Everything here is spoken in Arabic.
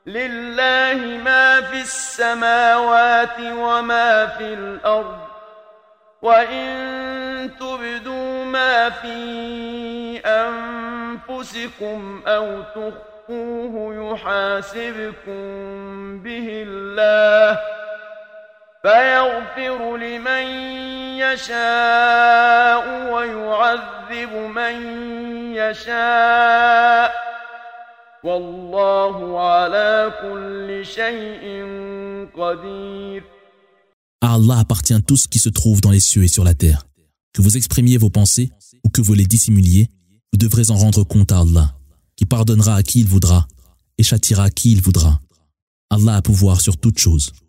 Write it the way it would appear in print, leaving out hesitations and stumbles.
لله ما في السماوات وما في الأرض وإن تبدوا ما في أنفسكم أو تخفوه يحاسبكم به الله فيغفر لمن يشاء ويعذب من يشاء والله على كل شيء قدير. À Allah appartient tout ce qui se trouve dans les cieux et sur la terre. Que vous exprimiez vos pensées ou que vous les dissimuliez, vous devrez en rendre compte à Allah, qui pardonnera à qui il voudra et châtiera à qui il voudra. Allah a pouvoir sur toutes choses.